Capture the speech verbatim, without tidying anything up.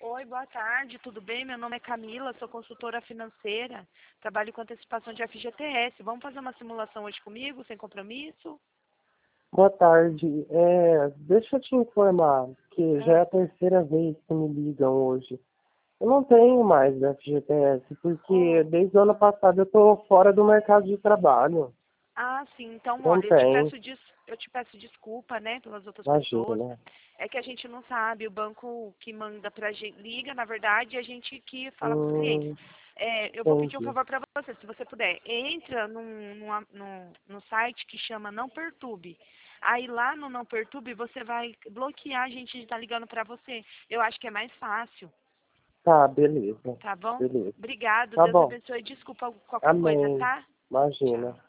Oi, boa tarde, tudo bem? Meu nome é Camila, sou consultora financeira, trabalho com antecipação de F G T S. Vamos fazer uma simulação hoje comigo, sem compromisso? Boa tarde. É, deixa eu te informar que já é Ah, a terceira vez que me ligam hoje. Eu não tenho mais F G T S, porque oh, desde o ano passado eu estou fora do mercado de trabalho. ah, sim, então, Não olha, eu te tem, peço, des... eu te peço desculpa, né, pelas outras imagina, pessoas. né? É que a gente não sabe, o banco que manda pra gente, liga, na verdade, e a gente que fala para os clientes. Hum, É, eu vou pedir um entendi. favor para você, se você puder, entra num, numa- num, num site que chama Não Perturbe. Aí lá no Não Perturbe você vai bloquear a gente de estar ligando para você. Eu acho que é mais fácil, Tá, beleza. tá bom? Beleza. Obrigado, Tá Deus bom. abençoe. Desculpa qualquer coisa, Amém. tá? Imagina. Tchau.